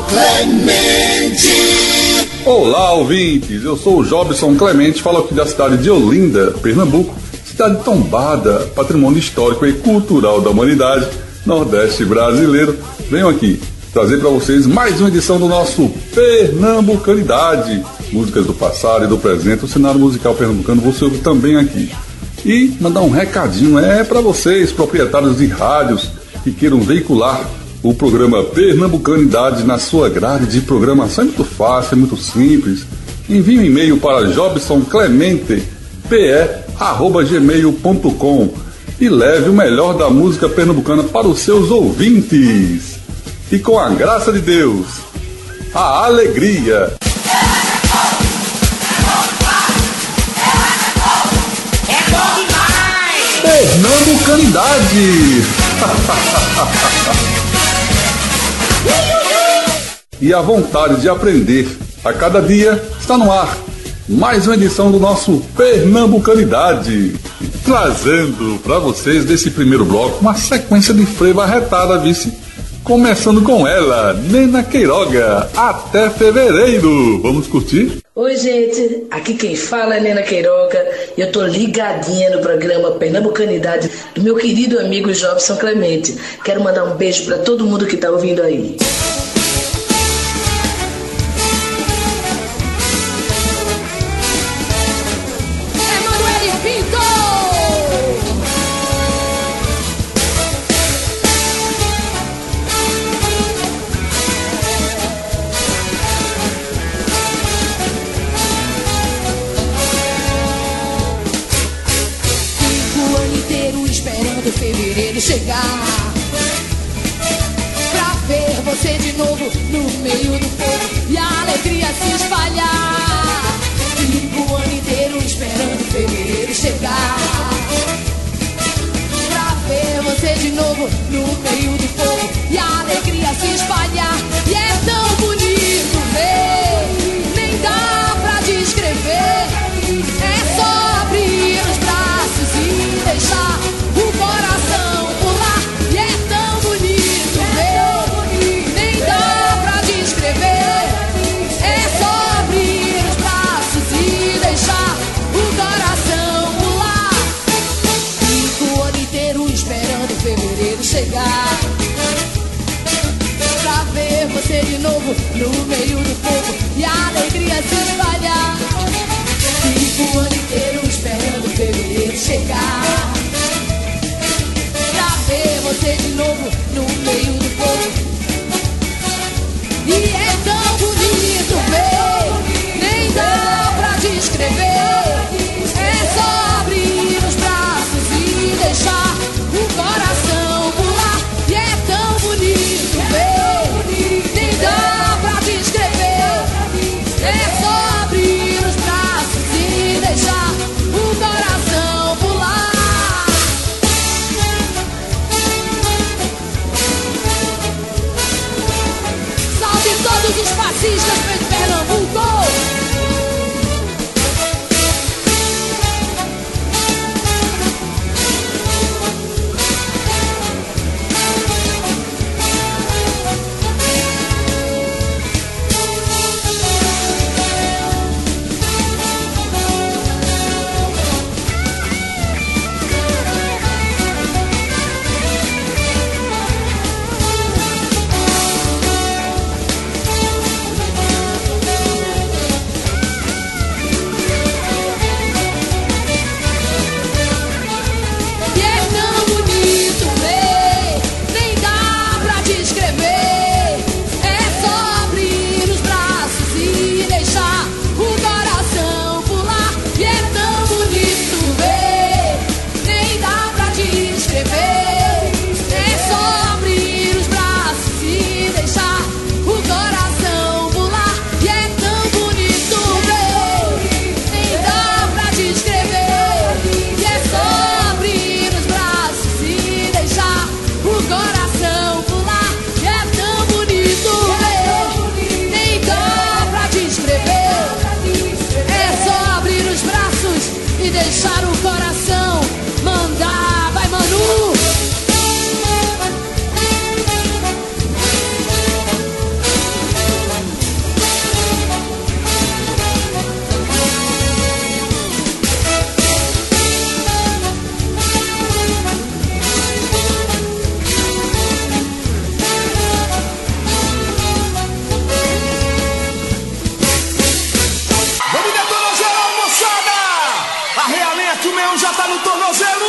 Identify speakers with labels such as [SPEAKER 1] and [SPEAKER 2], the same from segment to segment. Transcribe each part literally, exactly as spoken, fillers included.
[SPEAKER 1] Clemente.
[SPEAKER 2] Olá, ouvintes, eu sou o Jobson Clemente, falo aqui da cidade de Olinda, Pernambuco, cidade tombada, patrimônio histórico e cultural da humanidade, Nordeste brasileiro. Venho aqui trazer para vocês mais uma edição do nosso Pernambucanidade, músicas do passado e do presente, o cenário musical pernambucano você ouve também aqui. E mandar um recadinho é para vocês, proprietários de rádios que queiram veicular o programa Pernambucanidade na sua grade de programação. É muito fácil, é muito simples. Envie um e-mail para jobsonclemente p e arroba gmail ponto com e leve o melhor da música pernambucana para os seus ouvintes. E com a graça de Deus, a alegria. Pernambucanidade. E a vontade de aprender a cada dia está no ar. Mais uma edição do nosso Pernambucanidade, trazendo para vocês desse primeiro bloco uma sequência de frevo arretada, vice. Começando com ela, Nena Queiroga, até fevereiro. Vamos curtir?
[SPEAKER 3] Oi, gente, aqui quem fala é Nena Queiroga e eu tô ligadinha no programa Pernambucanidade do meu querido amigo Jobson Clemente. Quero mandar um beijo para todo mundo que tá ouvindo aí.
[SPEAKER 4] Fevereiro chegar pra ver você de novo no meio do povo e a alegria se espalhar. Fico o ano inteiro esperando fevereiro chegar pra ver você de novo no meio do povo e a alegria se espalhar. E é tão bonito ver, nem dá pra descrever. É só abrir os braços e deixar o coração pular. E é tão bonito ver, nem dá pra descrever. É só abrir os braços e deixar o coração pular. Fico o ano inteiro esperando fevereiro chegar pra ver você de novo no meio do povo e a alegria se espalhar. Fico o ano inteiro esperando fevereiro chegar ver você de novo no meio do povo. E é tão bonito ver, nem dá pra descrever. É só abrir os braços e deixar o coração pular. E é tão bonito ver, nem dá pra descrever.
[SPEAKER 1] tá no tornozelo.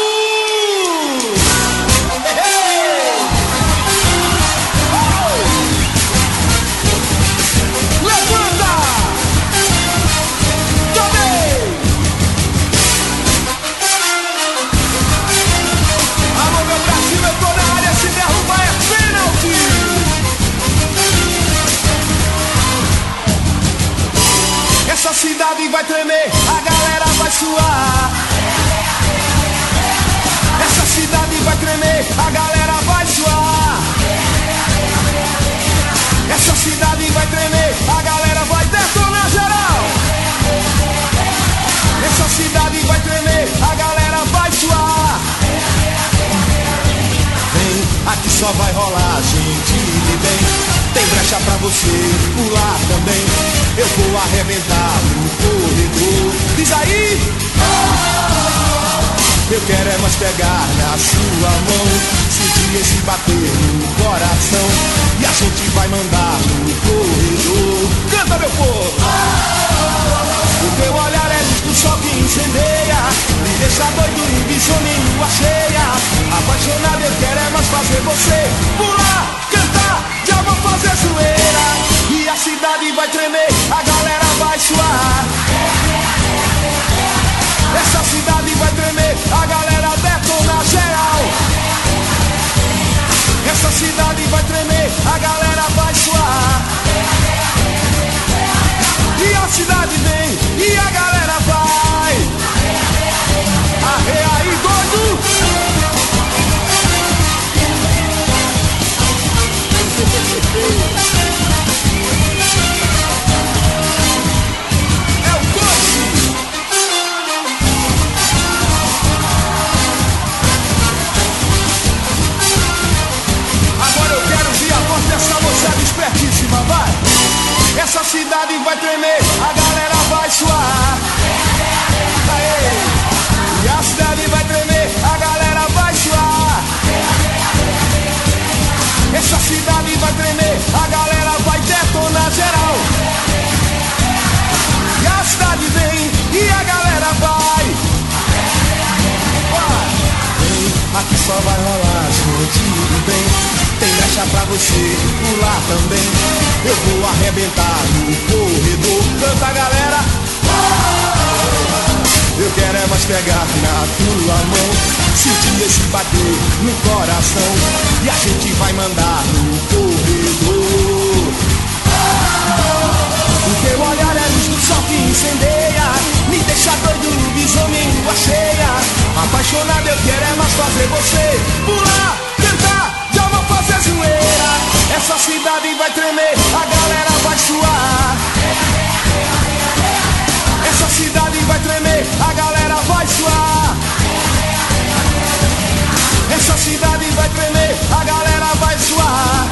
[SPEAKER 1] Essa cidade vai tremer, a galera vai suar. Essa cidade vai tremer, a galera vai suar. Essa cidade vai tremer, a galera vai detonar geral. Essa cidade vai tremer, a galera vai suar. Vem, aqui só vai rolar gente de bem. Tem brecha pra você pular também. Eu vou arrebentar no corredor. Diz aí! Eu quero é mais pegar na sua mão, sentir esse bater no coração. E a gente vai mandar no corredor. Canta, meu povo! O teu olhar é luz do sol que incendeia, me deixa doido e visiono em lua cheia. Apaixonado eu quero é mais fazer você pular, cantar, já vou fazer zoeira. E a cidade vai tremer, a galera vai suar. Essa cidade vai tremer, a galera detona geral. Essa cidade vai tremer, a galera vai suar. E a cidade vem, e a galera vai. Arre aí, doido! É o coach! Agora eu quero ver a voz dessa moçada espertíssima, vai! Essa cidade vai tremer, a galera vai suar. Aê. E a cidade vai tremer, a galera vai suar. Essa cidade vai tremer, a galera vai detonar geral. E a cidade vem, e a galera vai. Vai. Vem, aqui só vai rolar gente do bem. Tem brecha pra você pular também. Eu vou arrebentar no corredor. Canta, galera. Eu quero é mais pegar na tua mão, sentir esse bater no coração. E a gente vai mandar no corredor. O teu olhar é luz do sol que incendeia, me deixa doido, bisomem em lua cheia. Apaixonado eu quero é mais fazer você pular, cantar, já vou fazer zoeira. Essa cidade vai tremer, a galera vai suar. Essa cidade vai tremer, a galera vai suar. Essa cidade vai tremer, a galera vai suar.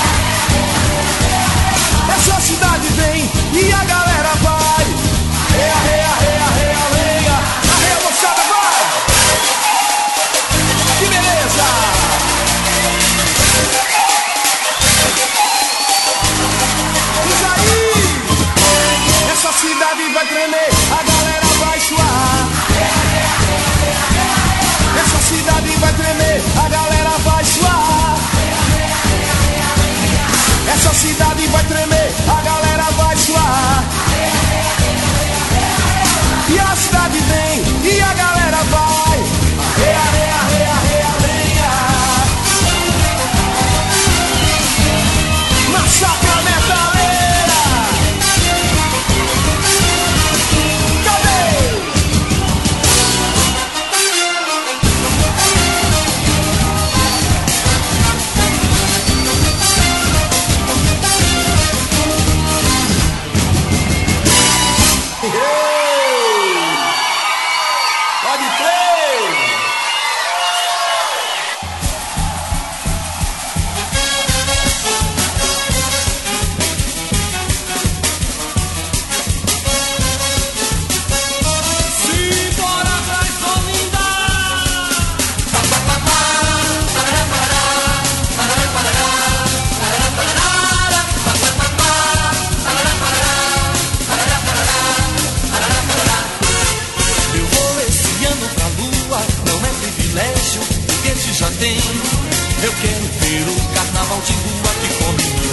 [SPEAKER 1] Essa cidade vem e a galera vai. Reia, reia, reia, reia, reia. A reia moçada vai. Que beleza. Diz aí. Essa cidade vai tremer, a galera vai suar. Essa cidade vai tremer, a galera vai suar. Essa cidade vai tremer, a galera vai suar.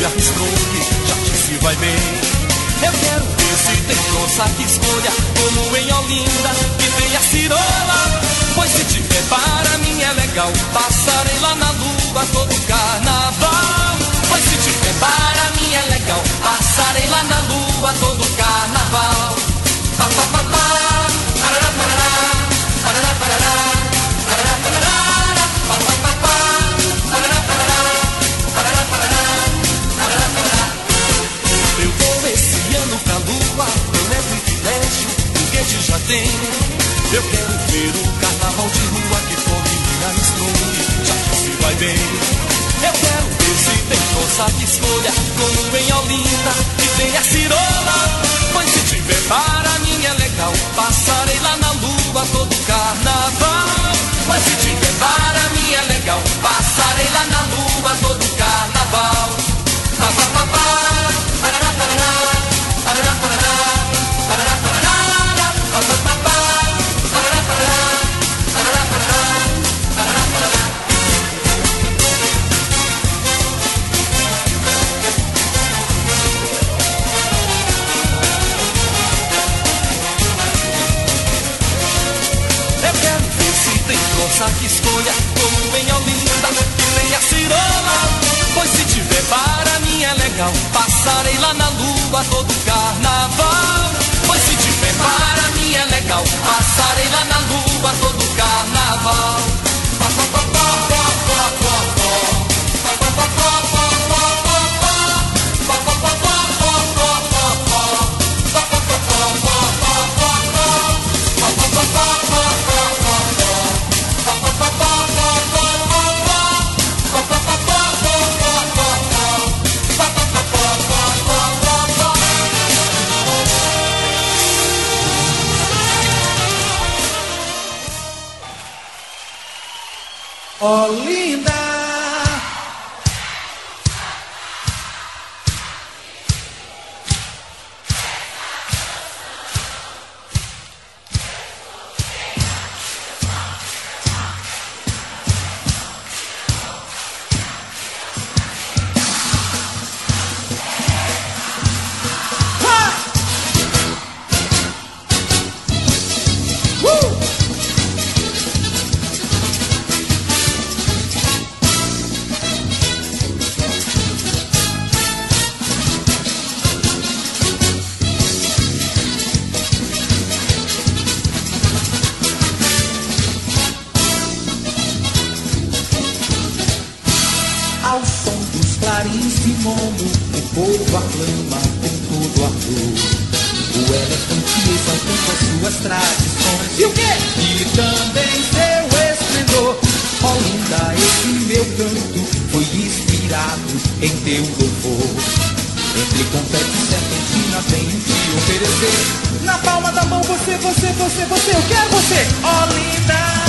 [SPEAKER 1] me arriscou que já disse vai bem. Eu quero ver se tem moça que escolha, como em Olinda, que tem a cirola. Pois se tiver para mim é legal, passarei lá na lua todo carnaval. Pois se tiver para mim é legal, passarei lá na lua todo carnaval. Pa, pa, pa, pa, parará, parará, parará, parará, parará, parará, pa, pa, pa, pa, parará, parará, parará, parará, parará, parará. Eu vou esse ano pra lua, não é privilégio, foguete já tem. Eu quero ver o carnaval de rua que come minha escolha, já que se vai bem. Eu quero ver se tem moça que escolha, como em Olinda, que tem a cirola. Pois se tiver para mim é legal, passarei lá na lua todo carnaval. Pois se tiver para mim é legal, passarei lá na lua todo carnaval. Pa, pa, pa, pa, parará, parará, parará, parará, parará, parará, pa, pa, pa, pa, parará, parará, parará, parará, parará, parará. Eu quero ver se tem moça que escolha, como em Olinda, que tem a cirola. Pois se tiver para mim é legal, passarei lá na lua todo carnaval. Pois se tiver para mim é legal, passarei lá na lua todo carnaval. Pa, pa, pa, pa, pa, pa, pa, pa. Pa, pa, pa, pa, pa, pa, pa, pa. Pa, pa, pa, pa, pa, pa, pa, pa. Pa, pa, pa, pa, pa, pa, pa, pa. Pa, pa, pa, pa, pa, pa, pa, pa. Pa, pa, pa, pa, pa, pa, pa, pa. Pa, pa, pa, pa, pa, pa, pa, pa. Pa, pa, pa, pa, pa, pa, pa.
[SPEAKER 5] Olinda.
[SPEAKER 6] Ao som dos clarins de momo, o povo aclama com todo ardor. O elefante exaltando as suas tradições. E o quê? E também seu esplendor. Olinda, esse meu canto foi inspirado em teu louvor. Entre confete e serpentina venho te oferecer. Na palma da mão você, você, você, você, eu quero você, Olinda.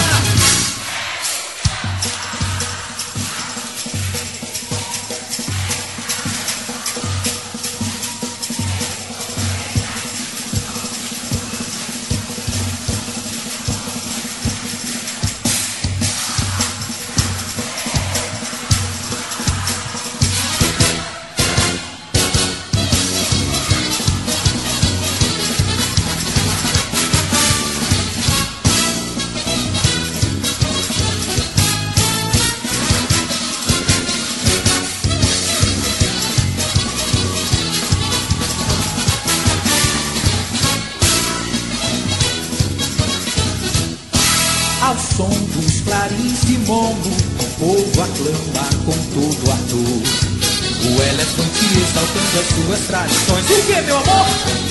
[SPEAKER 6] Ao som dos clarins de momo, o povo aclama com todo ardor. O elefante exaltando as suas tradições. O que, meu amor?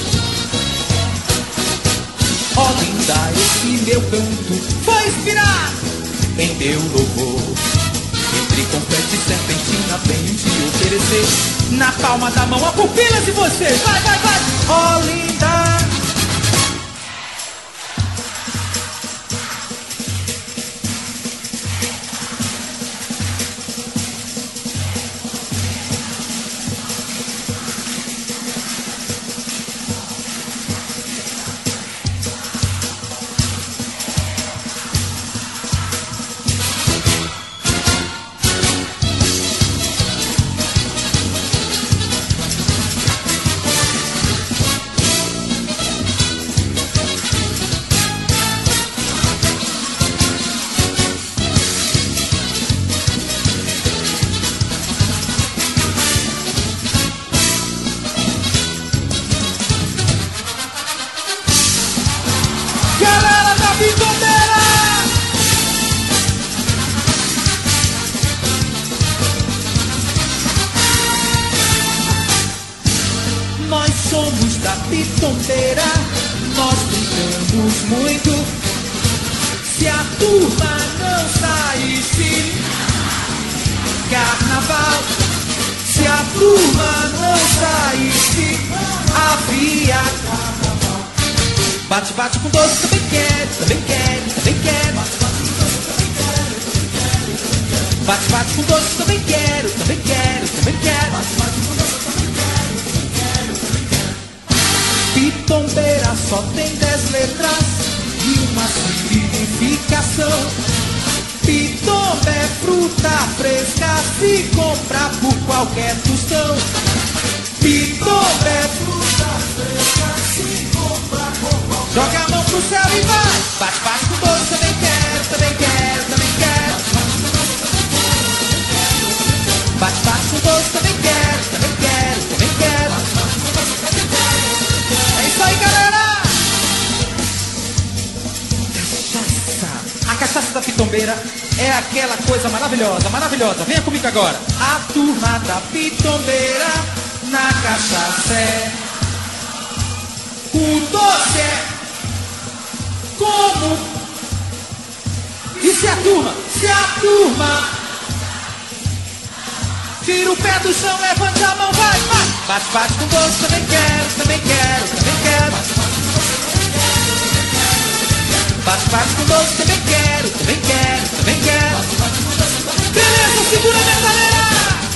[SPEAKER 6] Olinda, esse meu canto foi inspirado em teu louvor. Entre confete e serpentina venho te oferecer. Na palma da mão a pupila de vocês. Vai, vai, vai, Olinda. tempos da pitombeira nós brincamos muito. Se a turma não saísse, carnaval. Se a turma não saísse, havia carnaval. Bate, bate com doce, também quero, também quero, também quero. Bate, bate com doce, também quero, também quero, também quero. Pitombeira só tem dez letras e uma significação. Pitomba é fruta fresca, se compra por qualquer tostão. Pitomba é fruta fresca, se compra por qualquer. Joga a mão pro céu e vai. Bate, bate com doce, também quero, também quero, também quero. Bate, bate com doce, também quero, também quero, também quero. É isso aí, galera! Cachaça. A cachaça da pitombeira é aquela coisa maravilhosa, maravilhosa. Venha comigo agora. A turma da pitombeira na cachaça é o doce é como. E se a turma, se a turma tira o pé do chão, levante a mão, vai, vai. Bate, bate com doce, também quero, também quero, também quero. Bate, bate com doce, também quero, também quero, também quero. Beleza, segura minha galera.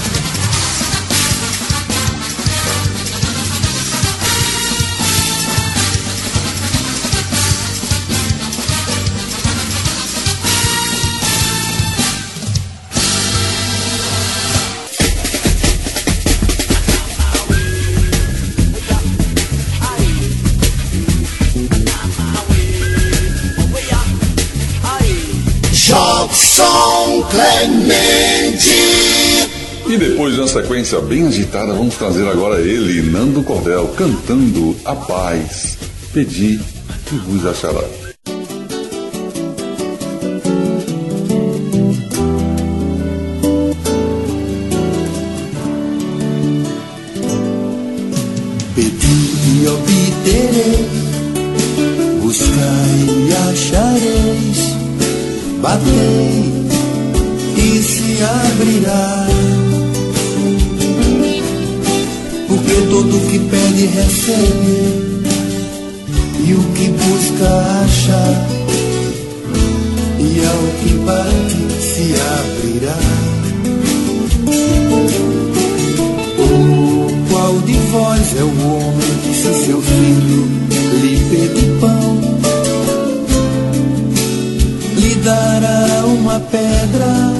[SPEAKER 1] Jobson Clemente.
[SPEAKER 2] E depois de uma sequência bem agitada, vamos trazer agora ele, Nando Cordel, cantando A Paz, Pedi e Vos Achará.
[SPEAKER 5] Pedi e obterei, buscai e achareis, batei e se abrirá. Porque todo que pede recebe, e o que busca acha, e ao que bate se abrirá. Oh, qual de vós é o homem que se seu filho lhe pede pão, lhe dará uma pedra?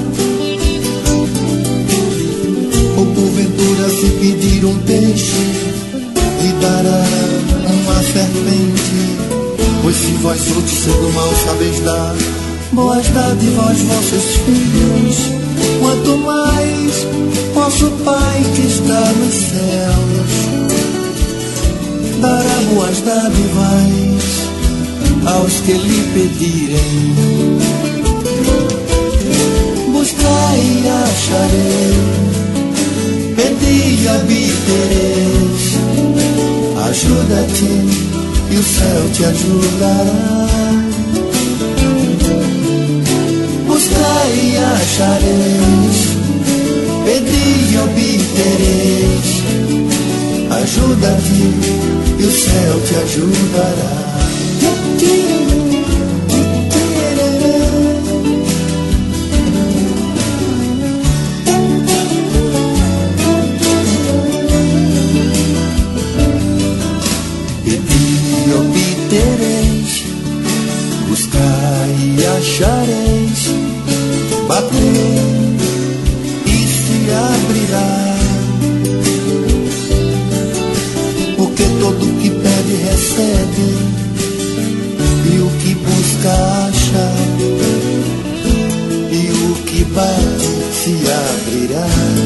[SPEAKER 5] Ou porventura se pedir um peixe, lhe dará uma serpente? Pois se vós outros sendo mal sabeis dar boas dádivas aos vossos filhos, quanto mais vosso Pai que está nos céus dará boas dádivas aos que lhe pedirem. Buscai e acharei, pedi e obtereis. Ajuda-te e o céu te ajudará. Buscai e achareis, pedi e obtereis. Ajuda-te e o céu te ajudará. Achareis, batei e se abrirá. Porque todo que pede recebe, e o que busca acha, e o que bate se abrirá.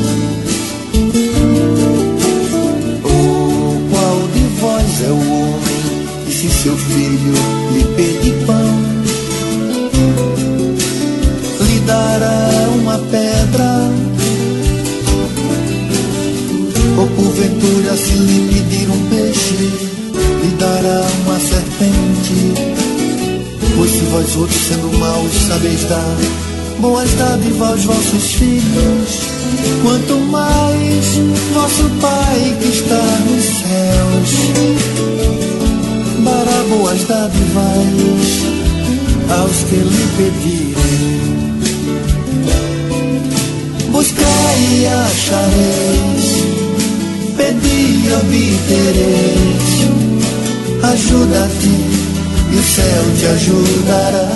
[SPEAKER 5] Oh, qual de vós é o homem que se seu filho lhe pede pão, dará uma pedra? Ou porventura se lhe pedir um peixe, vós outros sendo maus sabeis dar boas dádivas aos vossos filhos, quanto mais vosso Pai que está nos céus dará boas dádivas aos que lhe pedirem. Buscai e achareis, pedi e obtereis. Ajuda-te e o céu te ajudará.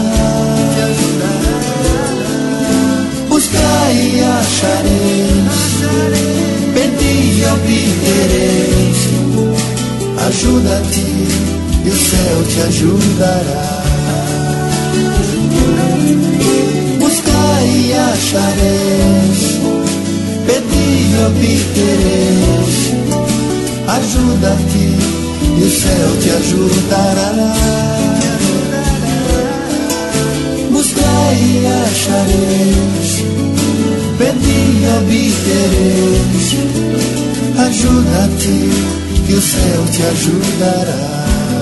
[SPEAKER 5] Buscai e achareis, pedi e obtereis. Ajuda-te e o céu te ajudará. Buscai e achareis, pedi e obtereis. Ajuda-te e o céu te ajudará. Buscai e achareis, pedi e obtereis. Ajuda-te e o céu te ajudará.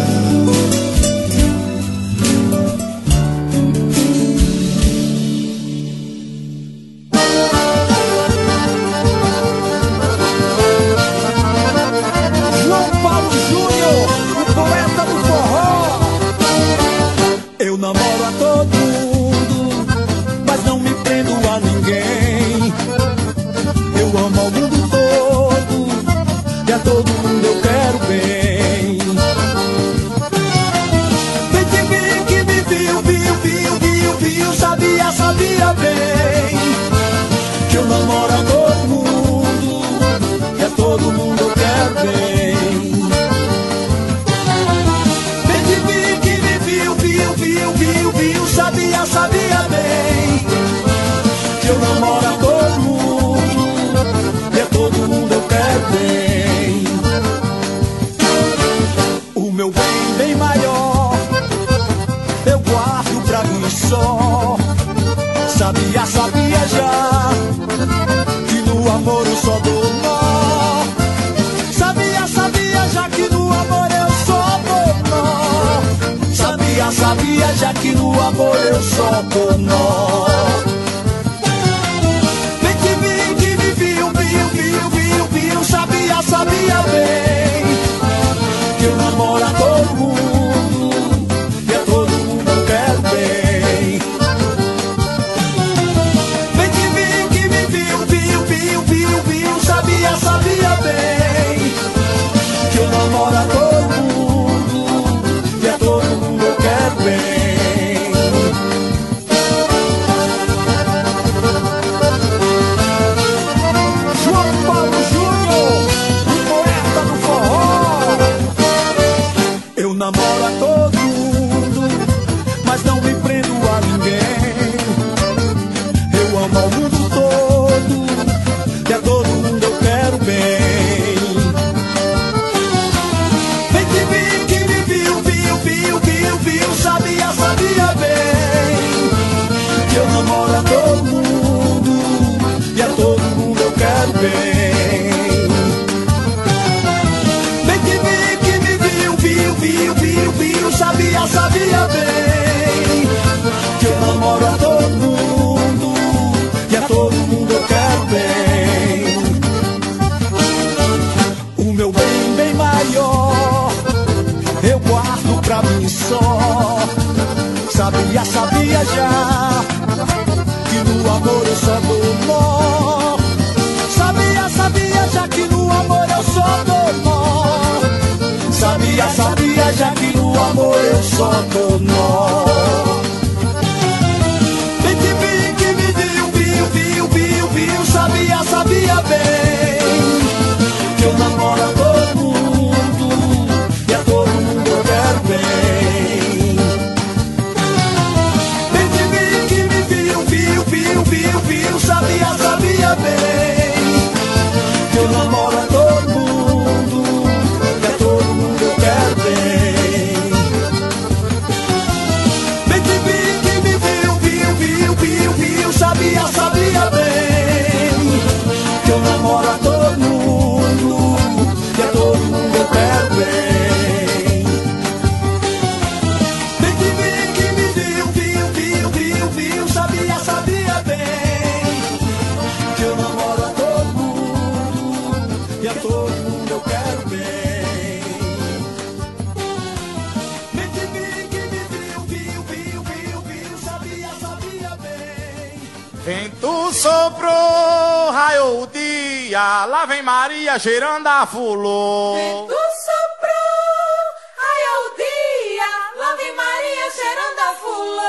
[SPEAKER 1] Sabia, sabia já que no amor eu só dou nó. Sabia, sabia já que no amor eu só dou nó. Sabia, sabia já que no amor eu só dou nó. Vem que vi, que me viu, viu, viu, viu, viu. Sabia, sabia bem que eu namoro a todo mundo e a todo mundo eu quero bem. Sabia bem que eu namoro a todo mundo e a todo mundo eu quero bem. João Paulo Júnior, o poeta do forró. Eu namoro a todo mundo, mas não me prendo a ninguém. Eu amo ao mundo todo e a todo mundo eu quero bem. Vem que vi, que me viu, viu, viu, viu, viu. Sabia, sabia bem que eu namoro a todo mundo e a todo mundo eu quero bem. Vem que vi, que me viu, viu, viu, viu, viu. Sabia, sabia bem que eu namoro a todo mundo e a todo mundo eu quero bem. O meu bem, bem maior eu guardo pra mim só. Sabia, sabia já que no amor eu só dou nó. Sabia, sabia já que no amor eu só dou nó. Sabia, sabia já que no amor eu só dou nó. Vem que vi, que me viu, viu, viu, viu, viu. Sabia, sabia bem que eu namoro a todo mundo e a todo mundo eu quero bem. Vem que vi, que me viu, viu, viu, viu, viu. Sabia, sabia bem que eu namoro a todo mundo e a todo mundo eu quero bem. Vento soprou, raiou o dia, lá vem Maria cheirando a fulô.
[SPEAKER 4] Vento soprou, raiou o dia, lá vem Maria cheirando a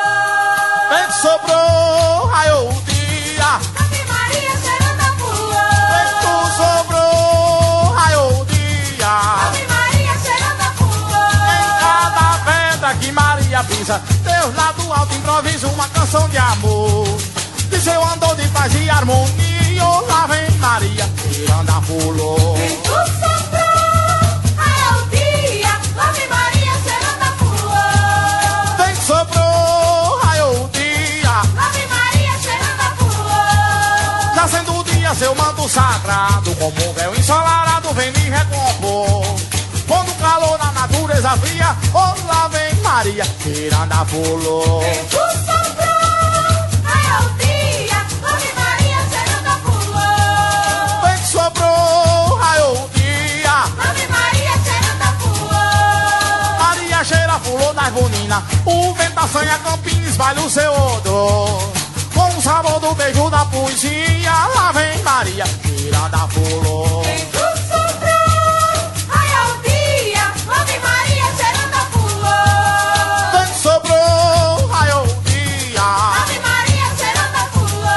[SPEAKER 4] fulô.
[SPEAKER 1] Vento soprou, raiou o dia,
[SPEAKER 4] lá vem Maria cheirando a fulô.
[SPEAKER 1] vento soprou, raiou o dia,
[SPEAKER 4] lá vem Maria cheirando a fulô.
[SPEAKER 1] em cada pedra que Maria pisa, Deus lá do alto improvisa uma canção de amor. De seu andor de paz e harmonia, lá vem Maria cheirando a fulô.
[SPEAKER 4] Vento soprou, raiou o dia, lá vem Maria cheirando a fulô.
[SPEAKER 1] Vento soprou, raiou o dia,
[SPEAKER 4] Lá vem Maria cheirando a fulô.
[SPEAKER 1] já sendo o dia seu manto sagrado, como um véu ensolarado vem me recompor. Pondo calor na natureza fria, oh lá vem Maria cheirando a fulô.
[SPEAKER 4] Vento soprou, raiou o dia, lá vem Maria cheirando a fulô.
[SPEAKER 1] Vento soprou, raiou o dia,
[SPEAKER 4] Lá vem Maria cheirando a fulô.
[SPEAKER 1] Maria cheira a fulô das boninas, o vento assanha campina, espalha o seu odor. Com o sabor do beijo da poesia, lá vem Maria cheirando a fulô.
[SPEAKER 4] Vento soprou, raiou o dia, lá vem Maria cheirando a fulô.
[SPEAKER 1] Vento soprou, raiou o dia,
[SPEAKER 4] Lá vem Maria cheirando a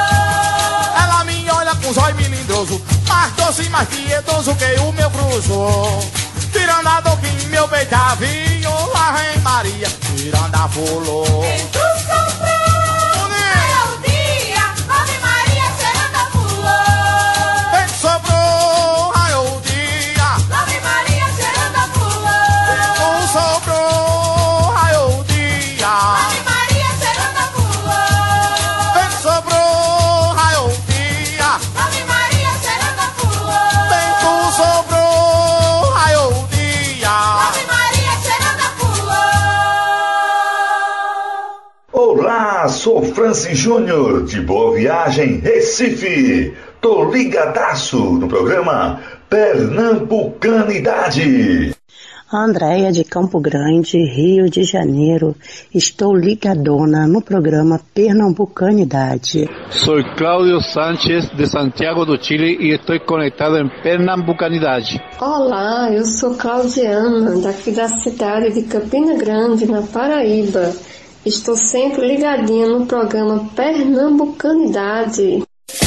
[SPEAKER 4] fulô.
[SPEAKER 1] ela me olha com zóio melindroso, mais doce e mais piedoso que o meu cruzo. Tirando a dor que em meu peito havia, lá vem Maria tirando a fulô.
[SPEAKER 4] Vento soprou, raiou o dia, lá vem Maria cheirando a fulô.
[SPEAKER 1] Vento soprou, raiou o dia,
[SPEAKER 4] Lá vem Maria cheirando a fulô.
[SPEAKER 1] vento soprou, raiou o dia,
[SPEAKER 4] Lá vem Maria cheirando a fulô.
[SPEAKER 1] vento soprou, raiou o dia,
[SPEAKER 4] Lá vem Maria cheirando a fulô.
[SPEAKER 1] vento soprou, raiou o dia.
[SPEAKER 4] Lá vem Maria cheirando a fulô.
[SPEAKER 7] Olá, sou Francis Júnior, de Boa Viagem, Recife. Tô ligadaço no programa Pernambucanidade.
[SPEAKER 8] Andréia de Campo Grande, Rio de Janeiro. Estou ligadona no programa Pernambucanidade.
[SPEAKER 9] Soy Claudio Sánchez de Santiago do Chile e estou conectado em Pernambucanidade.
[SPEAKER 10] Olá, eu sou Claudiana, daqui da cidade de Campina Grande, na Paraíba. Estou sempre ligadinha no programa Pernambucanidade.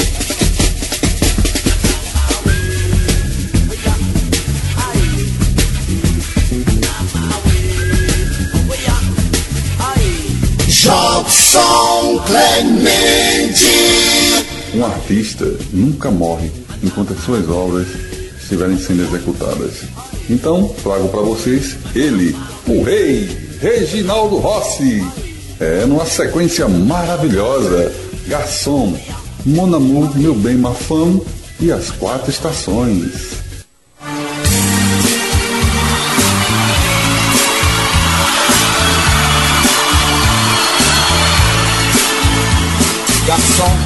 [SPEAKER 5] Jobson Clemente.
[SPEAKER 2] Um artista nunca morre enquanto as suas obras estiverem sendo executadas. Então, trago para vocês ele, o rei, Reginaldo Rossi. É numa sequência maravilhosa: Garçom, Mon Amour, Meu Bem, Ma Femme e As Quatro Estações.
[SPEAKER 6] Garçom,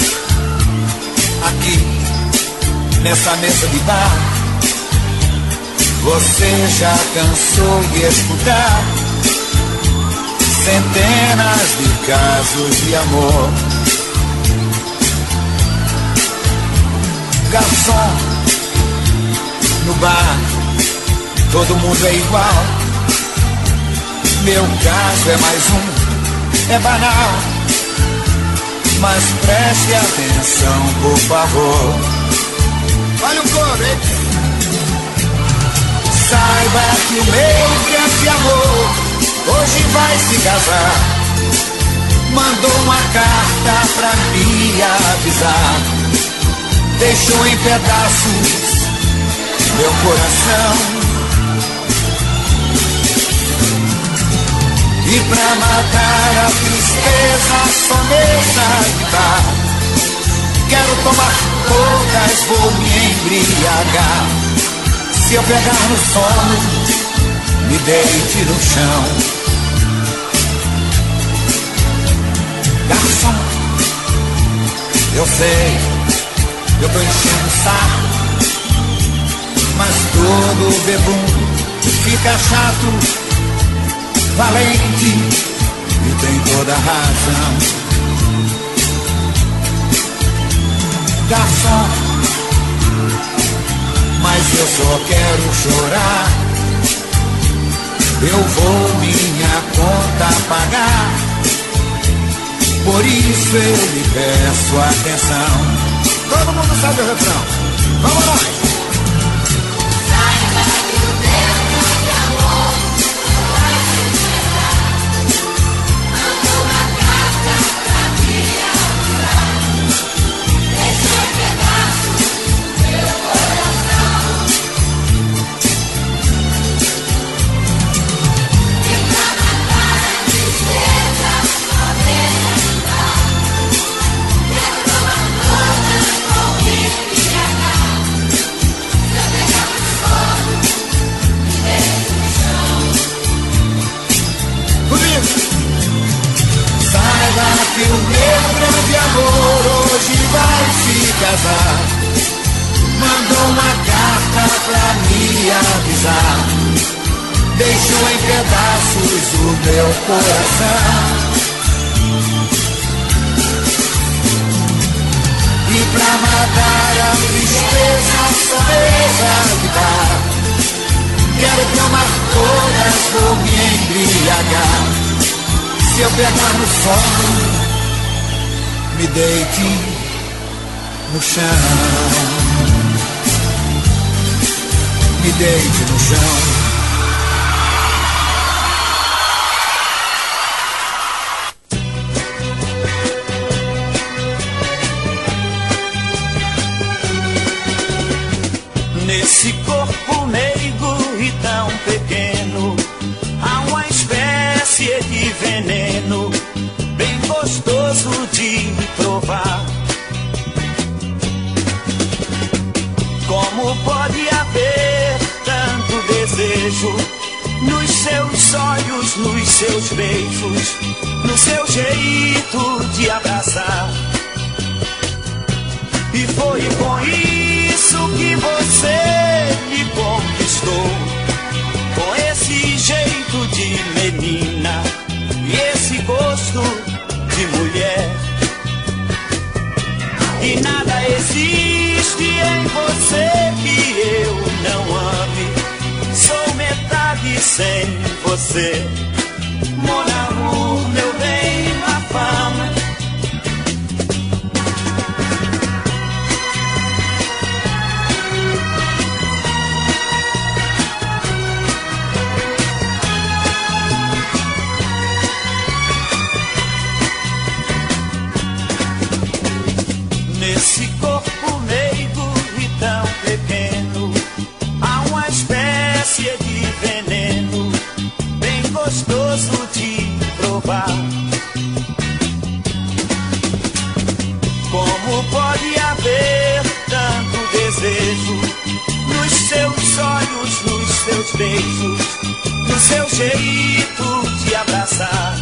[SPEAKER 6] aqui nessa mesa de bar, você já cansou de escutar centenas de casos de amor. Garçom, no bar todo mundo é igual. Meu caso é mais um, é banal. Mas preste atenção, por favor. Olha o coro, hein? Saiba que o meu grande amor hoje vai se casar. Mandou uma carta pra me avisar. Deixou em pedaços meu coração. E pra matar a tristeza, só mesa de bar. Quero tomar todas, vou me embriagar. Se eu pegar no sono, me deite no chão. Garçom, eu sei, eu tô enchendo o saco, mas todo bebum fica chato. Valente, e tem toda a razão. garçom, mas eu só quero chorar. Eu vou minha conta pagar, por isso eu lhe peço atenção. Todo mundo sabe o refrão, vamos lá.
[SPEAKER 4] Saiba que o meu grande amor vai se encerrar. Manda uma carta pra me avisar. Deixa um pedaço do meu coração. E pra matar a tristeza, poder ajudar. Quero tomar todas com embriagar. Se eu pegar mais fogo, me deixe no chão.
[SPEAKER 6] Comigo. Saiba que o meu grande amor hoje vai se casar. Mandou uma carta pra me avisar. Deixou em pedaços o meu coração. E pra matar a tristeza, saber ajudar. Quero tomar todas, vou me embriagar. Se eu pegar no sono, me deite no chão. Me deite no chão.
[SPEAKER 11] Nesse corpo meigo e tão pequeno, há uma espécie de veneno, bem gostoso de provar. Como pode haver tanto desejo nos seus olhos, nos seus beijos, no seu jeito de abraçar? E foi com isso que você me conquistou, com esse jeito de menina e esse gosto de mulher. E nada existe em você que eu não ame. Sou metade sem você, mon amour, meu bem, ma femme. Nesse corpo meigo e tão pequeno, há uma espécie de veneno, bem gostoso de provar. Como pode haver tanto desejo nos seus olhos, nos seus beijos, no seu jeito de abraçar?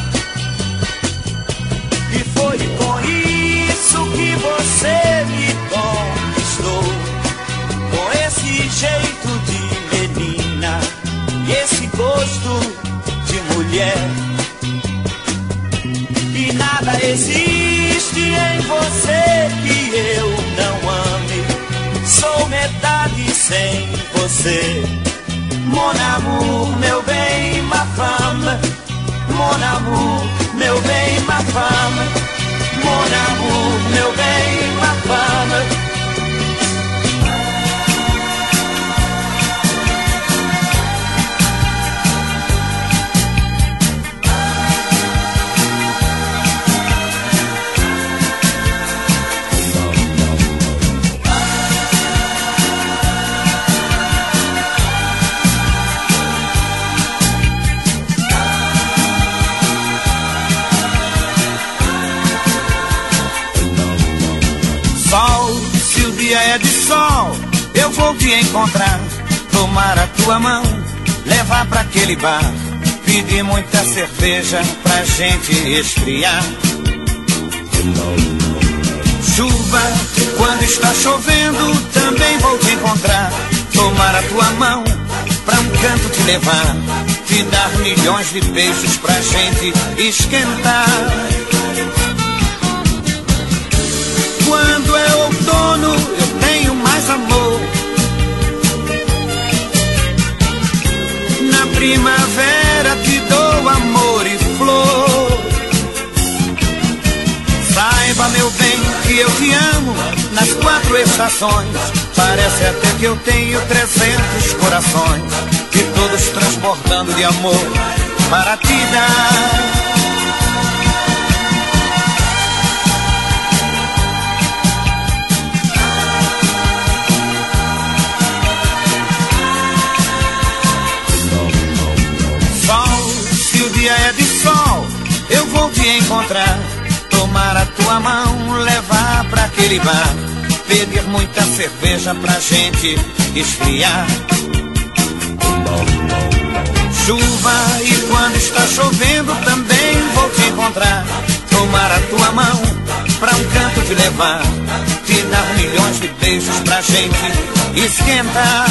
[SPEAKER 11] E foi com isso que você me conquistou, com esse jeito de menina e esse gosto de mulher. E nada existe em você que eu não ame. Sou metade sem você, mon amour, meu bem, ma femme. Mon amour, meu bem, ma femme. Mon amour, meu bem, ma femme. É de sol, eu vou te encontrar, tomar a tua mão, levar pra aquele bar, pedir muita cerveja pra gente esfriar. Chuva, quando está chovendo, também vou te encontrar, tomar a tua mão, pra um canto te levar, te dar milhões de beijos pra gente esquentar. Quando é outono eu tenho mais amor. Na primavera te dou amor e flor. Saiba, meu bem, que eu te amo nas quatro estações. Parece até que eu tenho trezentos corações, e todos transbordando de amor para te dar. Se o dia é de sol, eu vou te encontrar, tomar a tua mão, levar pra aquele bar, pedir muita cerveja pra gente esfriar. Chuva e quando está chovendo também vou te encontrar, tomar a tua mão, pra um canto te levar, te dar milhões de beijos pra gente esquentar.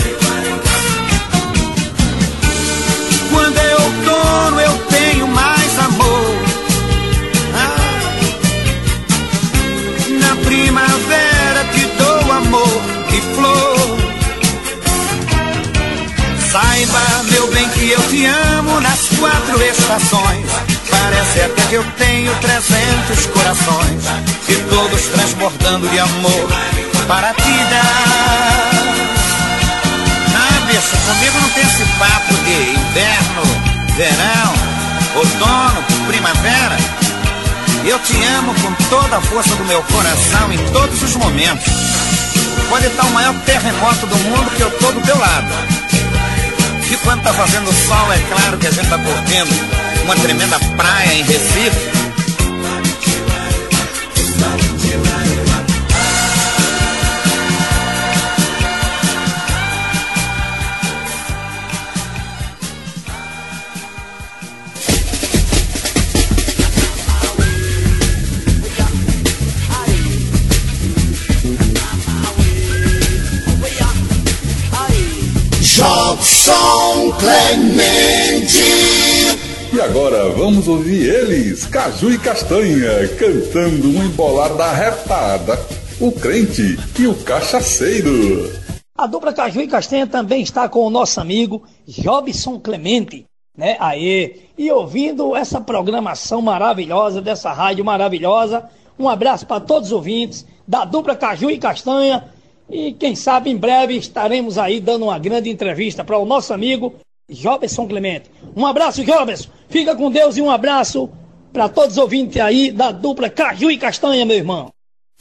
[SPEAKER 11] Quando é outono eu tenho mais amor. Ah, na primavera te dou amor e flor. Saiba, meu bem, que eu te amo nas quatro estações. Parece até que eu tenho trezentos corações, e todos transbordando de amor para te dar. Comigo não tem esse papo de inverno, verão, outono, primavera. Eu te amo com toda a força do meu coração em todos os momentos. Pode estar o maior terremoto do mundo que eu tô do teu lado. E quando tá fazendo sol, é claro que a gente tá curtindo uma tremenda praia em Recife.
[SPEAKER 1] Jobson Clemente.
[SPEAKER 2] E agora vamos ouvir eles, Caju e Castanha, cantando um embolada arretada, o crente e o cachaceiro.
[SPEAKER 12] A dupla Caju e Castanha também está com o nosso amigo Jobson Clemente, né? Aê! E ouvindo essa programação maravilhosa dessa rádio maravilhosa, um abraço para todos os ouvintes da dupla Caju e Castanha. E quem sabe em breve estaremos aí dando uma grande entrevista para o nosso amigo Jobson Clemente. Um abraço, Jobson. Fica com Deus e um abraço para todos os ouvintes aí da dupla Caju e Castanha, meu irmão.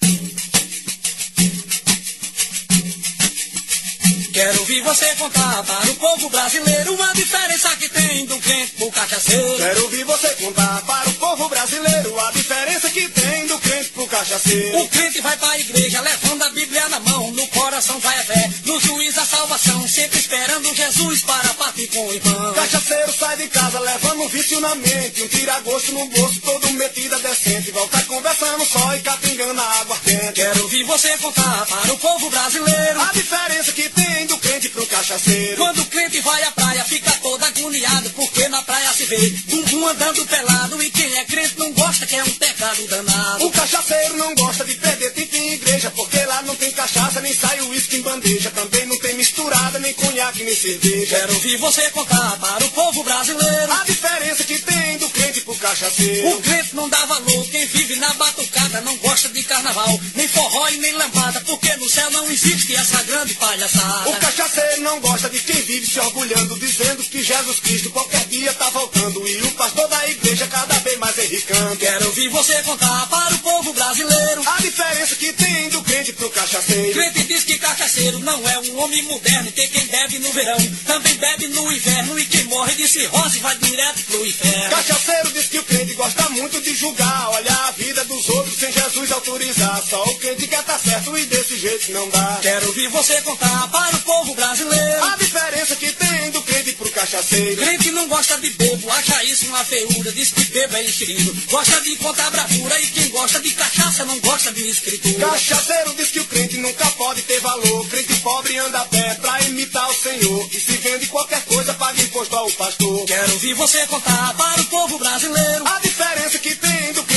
[SPEAKER 13] Quero ouvir você contar para o povo brasileiro a diferença que tem do crente pro cachaceiro.
[SPEAKER 1] Quero ouvir você contar para o povo brasileiro a diferença que tem do crente pro cachaceiro.
[SPEAKER 13] O crente vai para a igreja levando a Bíblia na mão, no coração vai a fé, no juiz a salvação, sempre esperando Jesus para partir com o irmão.
[SPEAKER 1] Cachaceiro sai de casa levando um vício na mente, um tira-gosto no bolso, todo metido a decente, volta conversando só e capingando a água quente.
[SPEAKER 13] Quero ouvir você contar para o povo brasileiro
[SPEAKER 1] a diferença que tem do crente pro cachaceiro.
[SPEAKER 13] Quando o crente vai à praia fica todo agoniado, porque na praia se vê bumbum andando pelado, e quem é crente não gosta, que é um pecado danado.
[SPEAKER 1] O cachaceiro não gosta de perder tempo em igreja, porque lá não tem cachaça, nem sai o uísque em bandeja, também não tem misturada, nem conhaque, nem cerveja.
[SPEAKER 13] Quero ouvir você contar para o povo brasileiro
[SPEAKER 1] a diferença que tem do crente pro cachaceiro.
[SPEAKER 13] O crente não dá valor, quem vive na batucada não gosta de carnaval, nem forró e nem lambada, porque no céu não existe essa grande palhaçada.
[SPEAKER 1] O cachaceiro não gosta de quem vive se orgulhando, dizendo que Jesus Cristo qualquer dia tá voltando, e o pastor da igreja cada vez mais enricando.
[SPEAKER 13] Quero ouvir você contar para o povo brasileiro
[SPEAKER 1] a diferença que tem do crente pro cachaceiro.
[SPEAKER 13] Crente diz que cachaceiro não é um homem moderno, que quem bebe no verão também bebe no inverno, e quem morre de cirrose vai direto pro inferno.
[SPEAKER 1] Cachaceiro diz que o crente gosta muito de julgar, olhar a vida dos outros sem Jesus autorizar, só o crente quer tá certo e desse jeito não dá.
[SPEAKER 13] Quero ouvir você contar para o povo brasileiro
[SPEAKER 1] a diferença que tem do crente pro cachaceiro.
[SPEAKER 13] Crente não gosta de bebo, acha isso uma feiura, diz que bebo é enxerido, gosta de contar bravura, e quem gosta de cachaça não gosta de escritura.
[SPEAKER 1] Cachaceiro diz que o crente nunca pode ter valor, crente pobre anda a pé pra imitar o Senhor, e se vende qualquer coisa paga imposto ao pastor.
[SPEAKER 13] Quero ouvir você contar para o povo brasileiro
[SPEAKER 1] a diferença que tem do crente pro cachaceiro.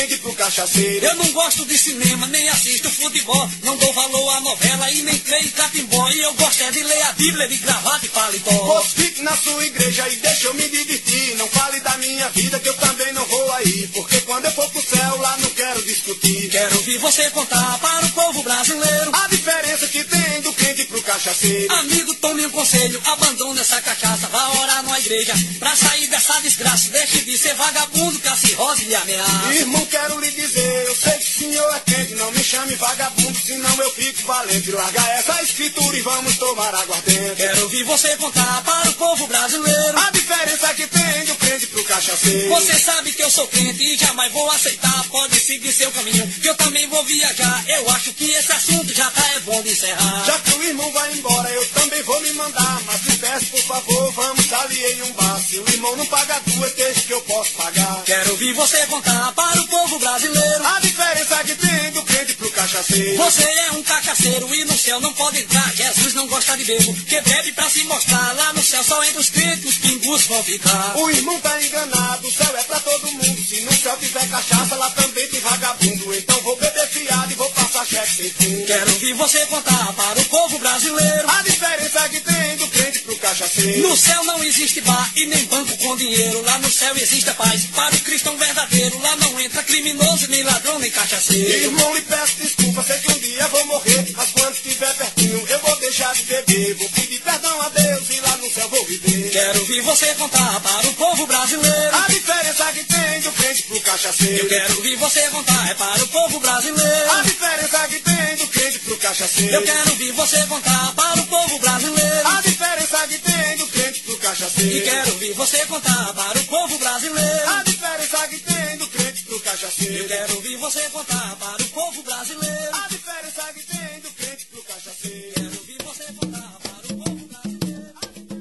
[SPEAKER 1] cachaceiro.
[SPEAKER 13] Eu não gosto de cinema, nem assisto futebol. Não dou valor à novela e nem creio em catimbó. E eu gosto é de ler a Bíblia de gravata e paletó.
[SPEAKER 1] Pois fique na sua igreja e deixa eu me divertir. Não fale da minha vida que eu também não vou aí. Porque quando eu for pro céu lá não quero discutir.
[SPEAKER 13] Quero ouvir você contar para o povo brasileiro
[SPEAKER 1] a diferença que tem do crente pro cachaceiro.
[SPEAKER 13] Amigo, tome um conselho, abandone essa cachaça. Vá orar numa igreja pra sair dessa desgraça. Deixe de ser vagabundo, cacirrose e ameaça.
[SPEAKER 1] Irmão, quero lhe dizer, eu sei que o senhor é crente. Não me chame vagabundo, senão eu fico valente. Larga essa escritura e vamos tomar aguardente.
[SPEAKER 13] Quero ouvir você contar para o povo brasileiro
[SPEAKER 1] a diferença que tem do crente pro cachaceiro.
[SPEAKER 13] Você sabe que eu sou crente e jamais vou aceitar. Pode seguir seu caminho, que eu também vou viajar. Eu acho que esse assunto já tá é bom de encerrar.
[SPEAKER 1] Já que o irmão vai embora, eu também vou me mandar. Mas me peço, por favor, vamos ali em um bar. Se o irmão não paga duas, deixa que eu posso pagar.
[SPEAKER 13] Quero ouvir você contar para o povo brasileiro
[SPEAKER 1] a diferença que tem do crente pro cachaceiro.
[SPEAKER 13] Você é um cachaceiro e no céu não pode entrar. Jesus não gosta de bebo, que bebe pra se mostrar. Lá no céu só entre os crentes os pingus vão ficar.
[SPEAKER 1] O irmão tá enganado, o céu é pra todo mundo. Se no céu tiver cachaça, lá também tem vagabundo. Então vou beber fiado e vou passar cheque sem fundo.
[SPEAKER 13] Quero ouvir você contar para o povo brasileiro
[SPEAKER 1] a diferença que tem do crente pro cachaceiro.
[SPEAKER 13] No céu não existe bar e nem banco com dinheiro. Lá no céu existe a paz para o cristão verdadeiro. Lá não entra criminoso, nem ladrão, nem cachaceiro.
[SPEAKER 1] Irmão, lhe peço desculpa, sei que um dia vou morrer. Mas quando estiver pertinho, eu vou deixar de beber. Vou pedir perdão a Deus e lá no céu vou viver.
[SPEAKER 13] Quero ouvir você contar para o povo brasileiro
[SPEAKER 1] a diferença que tem do crente pro cachaceiro.
[SPEAKER 13] Eu quero ouvir você contar é para o povo brasileiro
[SPEAKER 1] a diferença que tem do crente pro cachaceiro.
[SPEAKER 13] Eu quero ouvir você contar para o povo brasileiro
[SPEAKER 1] a diferença que tem do crente pro cachaceiro.
[SPEAKER 13] E quero ouvir você contar para o povo brasileiro
[SPEAKER 1] a diferença que tem do crente pro cachaceiro.
[SPEAKER 13] Eu quero ouvir você contar para o povo brasileiro
[SPEAKER 1] a diferença que tem do crente pro cachaceiro.
[SPEAKER 13] Quero ouvir você contar para o povo brasileiro.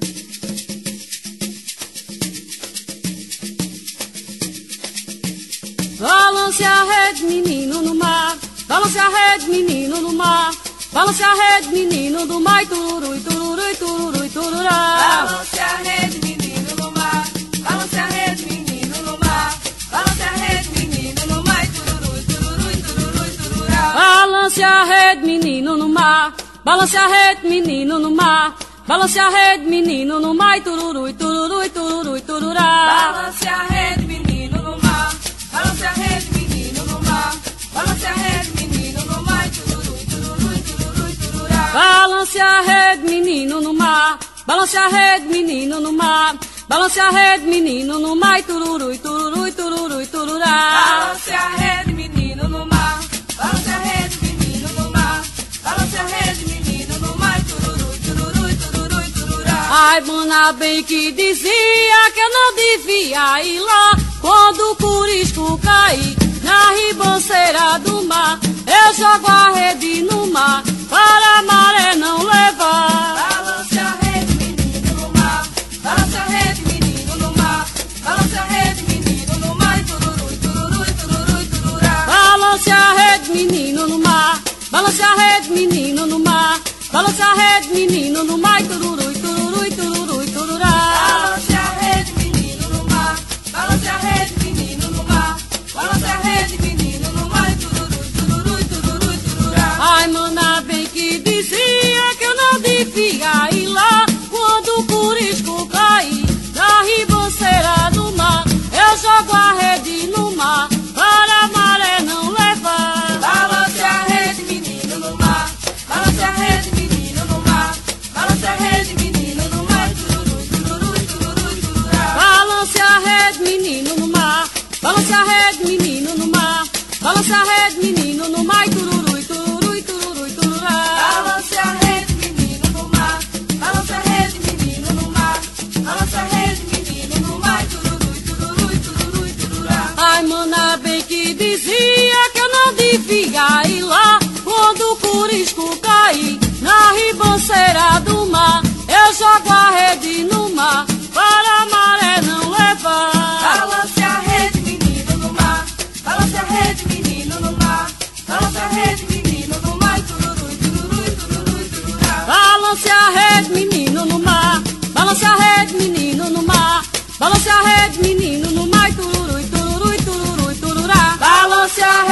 [SPEAKER 14] Balance a rede, menino no mar. Balance a rede, menino no mar. Balance a rede, menino do mar. Tururu, tururu, tururu, tururá.
[SPEAKER 4] Balance a rede, menino no mar. Balance a rede, menino no mar. Balance a rede, menino no mar. Tururu, tururu, tururu, tururá.
[SPEAKER 14] Balance a rede, menino no mar. Balance a rede, menino no mar. Balance a rede, menino no mar. Tururu, tururu, tururu, tururá.
[SPEAKER 4] Balance a rede, menino no mar. Balance a rede, menino no mar. Balance a rede, menino no mar. Tururu, tururu, tururu, tururá.
[SPEAKER 14] Balance a rede, menino no mar. Balance a rede, menino no mar. Balance a rede, menino no mar. Tururu, tururu, tururu, tururá.
[SPEAKER 4] Balance a rede, menino no mar. Balance a rede, menino no mar. Balance a rede, menino no mar. Tururu, tururu, tururu, tururá.
[SPEAKER 14] Ai, mana bem que dizia que eu não devia ir lá. Quando o curisco cair na ribanceira do mar, eu jogo a rede no mar para a maré não levar.
[SPEAKER 4] Balance a rede, menino no mar. Balance a rede, menino no mar. Balance a rede, menino no mar. Tururu, tururu, tururu, tururá.
[SPEAKER 14] Balance a rede, menino no mar. Balance a rede, menino no mar. Balance a rede, menino no mar. Tururu, tururu, tururu, tururá.
[SPEAKER 4] Balance a rede, menino no mar. Balance a rede, menino no mar. Balance a rede, menino no mar. Tururu, tururu, tururu, tururá.
[SPEAKER 14] Ai, mana bem que dizia que eu não devia ir lá. Quando o curisco cair na ribanceira do mar, eu jogo a rede no mar para a maré não levar.
[SPEAKER 4] Balance a rede, menino no mar. Balance a rede, menino no mar. Balance a rede, menino no mar. Tururu, tururu, tururu, tururá.
[SPEAKER 14] Balance a rede, menino no mar. Balance a rede, menino no mar. Balance a rede, menino no mar. Tururu, tururu, tururu, tururá.
[SPEAKER 4] Balance a rede, menino no mar. Balance a rede, menino no mar. Balance a rede, menino no mar. Tururu, tururu, tururu, tururá.
[SPEAKER 14] Ai, mana bem que dizia que eu não devia ir lá. Quando o curisco cair na ribanceira do mar, eu jogo a rede no mar para a maré não levar.
[SPEAKER 4] Balance a rede, menino no mar. Balance a rede, menino no mar. Balance a rede, menino no mar. Tururu, tururu, tururu, tururá.
[SPEAKER 14] Balance a rede, menino no mar. Balance a rede, menino no mar. Balance a rede, menino no mar. Tururu, tururu, tururu, tururá.
[SPEAKER 4] Balance a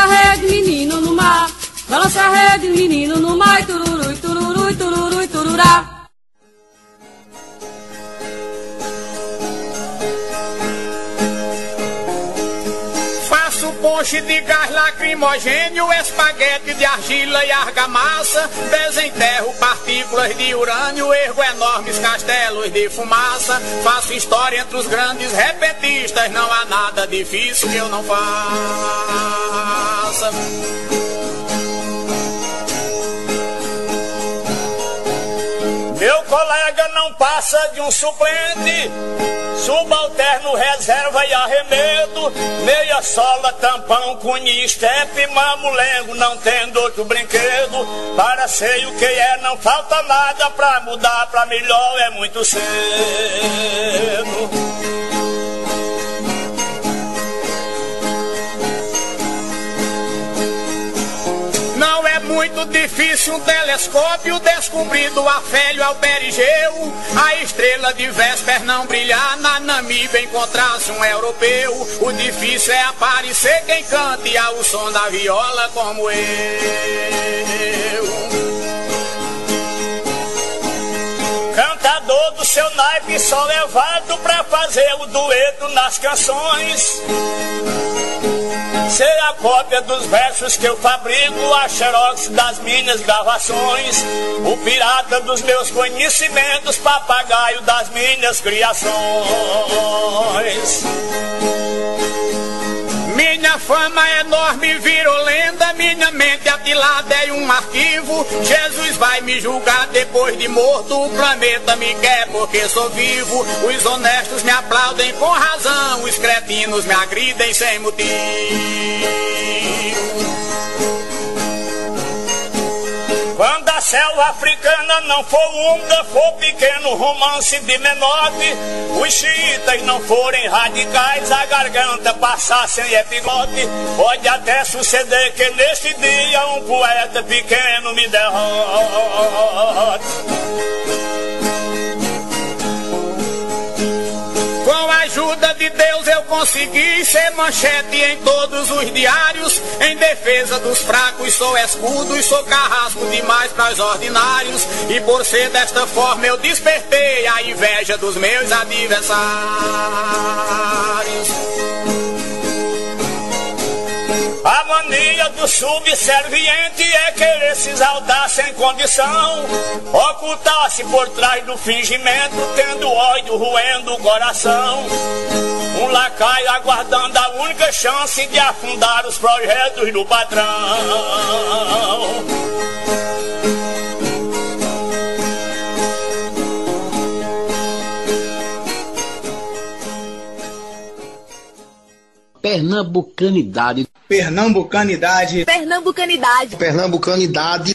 [SPEAKER 14] a rede, menino no mar. Balança a rede, menino no mar. Tururu, tururu, tururu, tururá.
[SPEAKER 15] Ponche de gás lacrimogênio, espaguete de argila e argamassa, desenterro partículas de urânio, ergo enormes castelos de fumaça, faço história entre os grandes repentistas, não há nada difícil que eu não faça. Meu colega não passa de um suplente, subalterno, reserva e arremedo, meia sola, tampão, cunha, estepe, mamulengo, não tendo outro brinquedo. Para sei o que é, não falta nada, pra mudar pra melhor é muito cedo. Não é muito difícil um telescópio descobrindo a Félio ao Perigeu, a estrela de Vésper não brilhar, na Namíbia encontrar-se um europeu. O difícil é aparecer quem cante ao som da viola como eu. Cantador do seu naipe, só levado pra fazer o dueto nas canções. Sei a cópia dos versos que eu fabrico, a xerox das minhas gravações, o pirata dos meus conhecimentos, papagaio das minhas criações. Minha fama enorme virou lenda, minha mente atilada é um arquivo. Jesus vai me julgar depois de morto, o planeta me quer porque sou vivo. Os honestos me aplaudem com razão, os cretinos me agridem sem motivo. Quando a selva africana não for úmida, for pequeno romance de menode, os xiitas não forem radicais, a garganta passar sem epigote, pode até suceder que neste dia um poeta pequeno me derrote. Com a ajuda de Deus eu consegui ser manchete em todos os diários. Em defesa dos fracos sou escudo e sou carrasco demais para os ordinários. E por ser desta forma eu despertei a inveja dos meus adversários. A mania do subserviente é querer se exaltar sem condição, ocultar-se por trás do fingimento, tendo ódio roendo o coração. Um lacaio aguardando a única chance de afundar os projetos do patrão.
[SPEAKER 16] Pernambucanidade.
[SPEAKER 17] Pernambucanidade.
[SPEAKER 16] Pernambucanidade.
[SPEAKER 17] Pernambucanidade.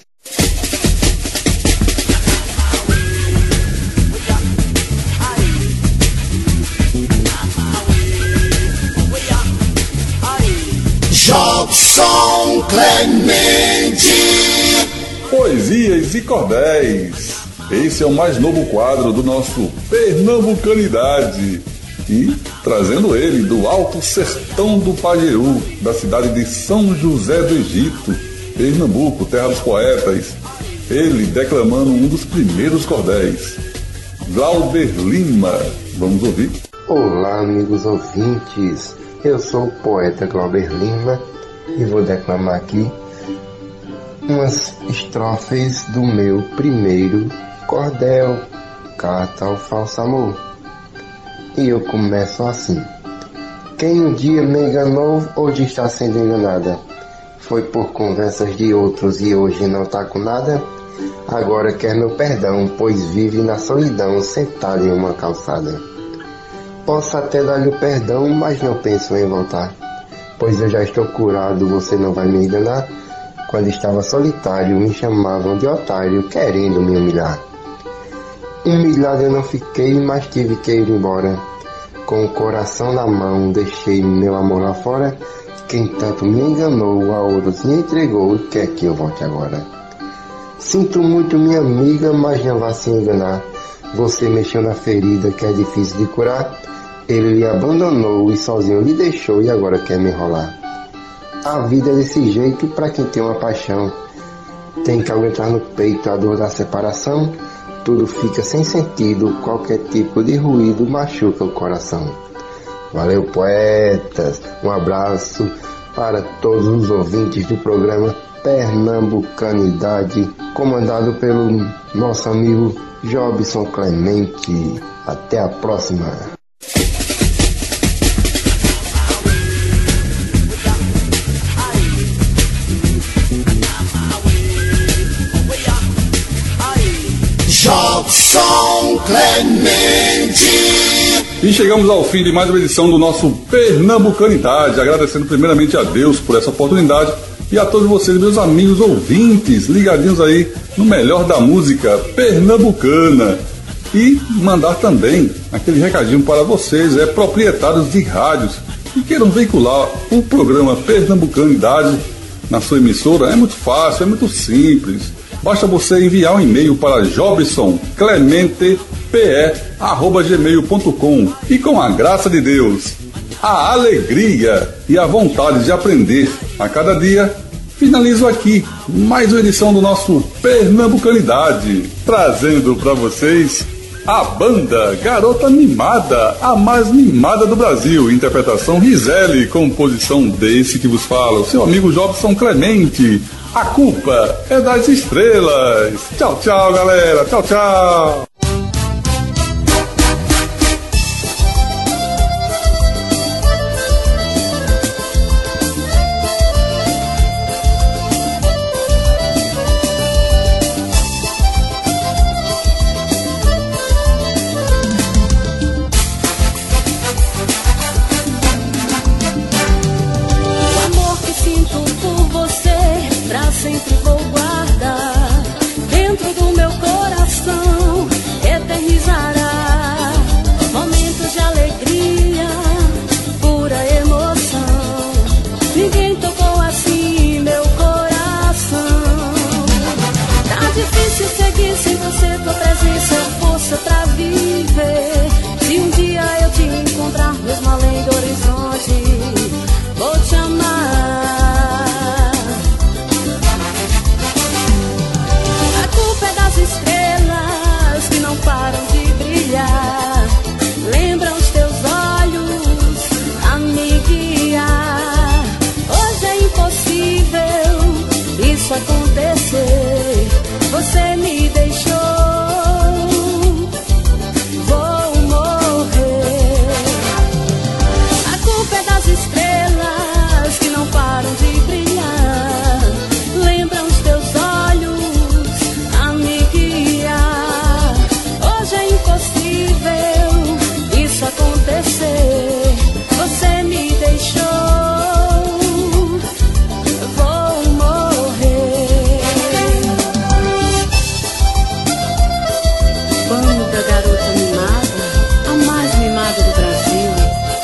[SPEAKER 1] Jobson Clemente.
[SPEAKER 2] Poesias e cordéis. Esse é o mais novo quadro do nosso Pernambucanidade. E trazendo ele do Alto Sertão do Pajeú, da cidade de São José do Egito, Pernambuco, terra dos poetas, ele declamando um dos primeiros cordéis, Glauber Lima. Vamos ouvir.
[SPEAKER 18] Olá, amigos ouvintes, eu sou o poeta Glauber Lima e vou declamar aqui umas estrofes do meu primeiro cordel, Carta ao Falso Amor. E eu começo assim. Quem um dia me enganou, hoje está sendo enganada. Foi por conversas de outros e hoje não tá com nada. Agora quer meu perdão, pois vive na solidão, sentado em uma calçada. Posso até dar-lhe o perdão, mas não penso em voltar, pois eu já estou curado, você não vai me enganar. Quando estava solitário, me chamavam de otário, querendo me humilhar. Humilhado eu não fiquei, mas tive que ir embora. Com o coração na mão, deixei meu amor lá fora. Quem tanto me enganou, a outros me entregou, quer que eu volte agora. Sinto muito, minha amiga, mas não vá se enganar. Você mexeu na ferida que é difícil de curar. Ele lhe abandonou e sozinho lhe deixou e agora quer me enrolar. A vida é desse jeito para quem tem uma paixão. Tem que aguentar no peito a dor da separação. Tudo fica sem sentido, qualquer tipo de ruído machuca o coração. Valeu, poetas, um abraço para todos os ouvintes do programa Pernambucanidade, comandado pelo nosso amigo Jobson Clemente. Até a próxima.
[SPEAKER 1] Jobson Clemente.
[SPEAKER 2] E chegamos ao fim de mais uma edição do nosso Pernambucanidade, agradecendo primeiramente a Deus por essa oportunidade e a todos vocês, meus amigos ouvintes, ligadinhos aí no melhor da música pernambucana. E mandar também aquele recadinho para vocês, é proprietários de rádios que queiram veicular o programa Pernambucanidade na sua emissora. É muito fácil, é muito simples. Basta você enviar um e-mail para jobson clemente pe arroba gmail ponto com e, com a graça de Deus, a alegria e a vontade de aprender a cada dia, finalizo aqui mais uma edição do nosso Pernambucanidade, trazendo para vocês a banda Garota Mimada, a mais mimada do Brasil, interpretação Rizeli, composição desse que vos fala, o seu amigo Jobson Clemente. A culpa é das estrelas. Tchau, tchau, galera. Tchau, tchau.
[SPEAKER 14] Sempre vou guardar dentro do meu coração, eternizará momentos de alegria, pura emoção. Ninguém tocou assim meu coração. Tá difícil seguir sem você, tua presença é força pra viver. Se um dia eu te encontrar mesmo além do horizonte, vou te amar. Estrelas que não param de brilhar, lembram os teus olhos a me guiar. Hoje é impossível isso acontecer, você me deixou, vou morrer. A culpa é das estrelas que não param de brilhar, lembram os teus olhos a me guiar. Hoje é impossível isso acontecer, você me deixou, vou morrer. Banda Garota Mimada, a mais mimada do Brasil.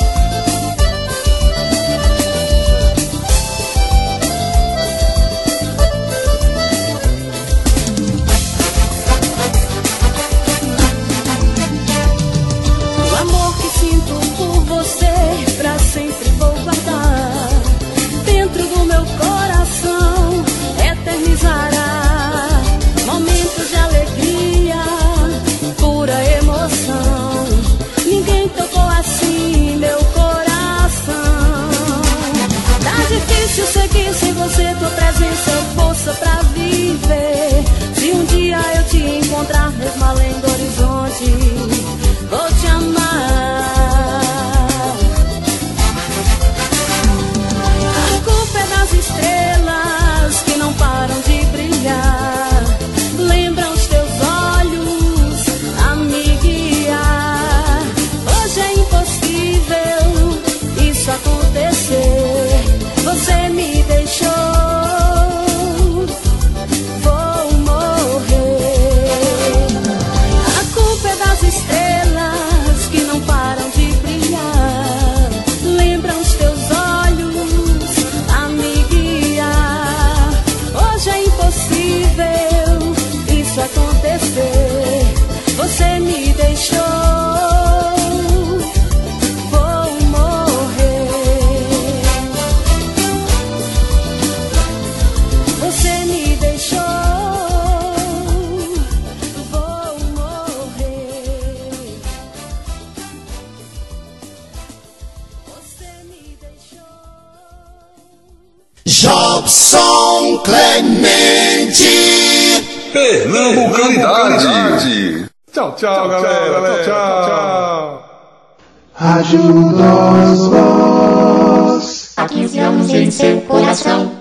[SPEAKER 14] Pra sempre vou guardar dentro do meu coração, eternizará momentos de alegria, pura emoção. Ninguém tocou assim meu coração. Tá difícil seguir sem você, tua presença é força pra viver. Se um dia eu te encontrar mesmo além do horizonte, vou te amar. Estrelas que não param de brilhar, lembram os teus olhos a me guiar. Hoje é impossível isso acontecer, você me deixou, vou morrer.
[SPEAKER 1] Jobson Clemente.
[SPEAKER 2] Pernambucanidade. Tchau, tchau, galera. Tchau, tchau.
[SPEAKER 5] Rádio Nós Voz.
[SPEAKER 19] Há quinze anos em seu coração.